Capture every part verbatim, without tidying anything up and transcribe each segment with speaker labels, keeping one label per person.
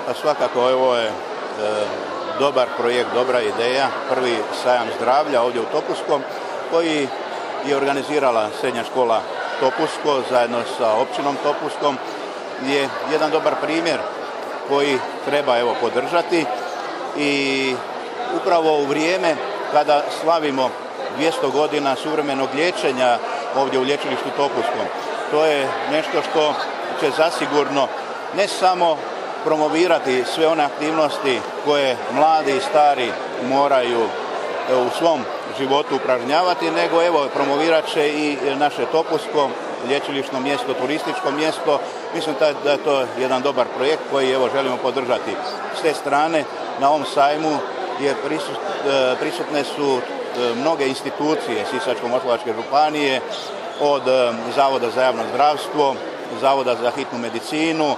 Speaker 1: Pa svakako ovo je e, dobar projekt, dobra ideja, prvi sajam zdravlja ovdje u Topuskom, koji je organizirala srednja škola Topusko zajedno sa općinom Topuskom, je jedan dobar primjer koji treba evo podržati i upravo u vrijeme kada slavimo dvjesto godina suvremenog liječenja ovdje u lječilištu Topuskom. To je nešto što će zasigurno ne samo promovirati sve one aktivnosti koje mladi i stari moraju u svom životu upražnjavati, nego evo promovirat će i naše Topusko, lječilišno mjesto, turističko mjesto. Mislim da je to jedan dobar projekt koji evo želimo podržati. S te strane na ovom sajmu je prisut, prisutne su mnoge institucije Sisačko-moslavačke županije, od Zavoda za javno zdravstvo, Zavoda za hitnu medicinu,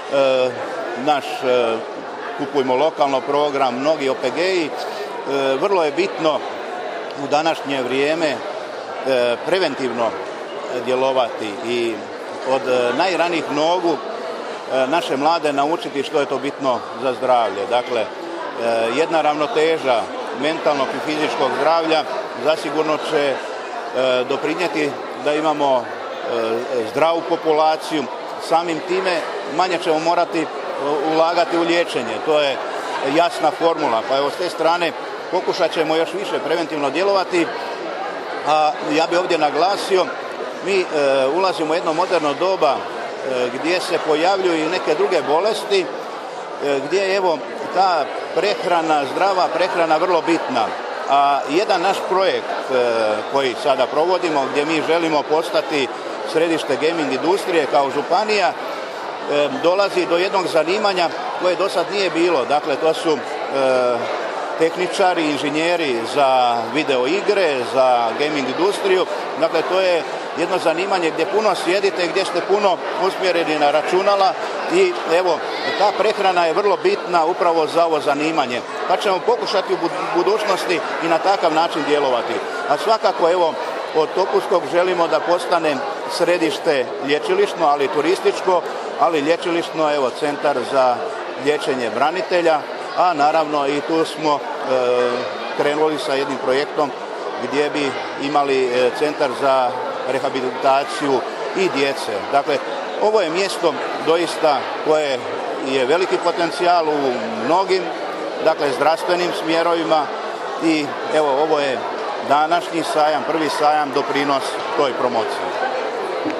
Speaker 1: naš Kupujmo lokalno program, mnogi O P G-i. Vrlo je bitno u današnje vrijeme preventivno djelovati i od najranijih nogu naše mlade naučiti što je to bitno za zdravlje. Dakle, jedna ravnoteža mentalnog i fizičkog zdravlja zasigurno će doprinijeti da imamo zdravu populaciju. Samim time manje ćemo morati ulagati u liječenje. To je jasna formula. Pa evo s te strane pokušat ćemo još više preventivno djelovati. A ja bih ovdje naglasio, mi e, ulazimo u jedno moderno doba e, gdje se pojavljuju i neke druge bolesti, e, gdje je evo ta prehrana, zdrava prehrana vrlo bitna. A jedan naš projekt e, koji sada provodimo, gdje mi želimo postati središte gaming industrije kao županija, e, dolazi do jednog zanimanja koje do sad nije bilo. Dakle, to su e, tehničari, inženjeri za video igre, za gaming industriju. Dakle, to je jedno zanimanje gdje puno sjedite, gdje ste puno usmjereni na računala i evo, ta prehrana je vrlo bitna upravo za ovo zanimanje. Pa ćemo pokušati u budućnosti i na takav način djelovati. A svakako, evo, od Topuskog želimo da postane središte lječilišno, ali turističko, ali lječilišno, evo, centar za liječenje branitelja, a naravno i tu smo e, krenuli sa jednim projektom gdje bi imali e, centar za rehabilitaciju i djece. Dakle, ovo je mjesto doista koje je veliki potencijal u mnogim, dakle, zdravstvenim smjerovima i evo, ovo je današnji sajam, prvi sajam, doprinos toj promociji.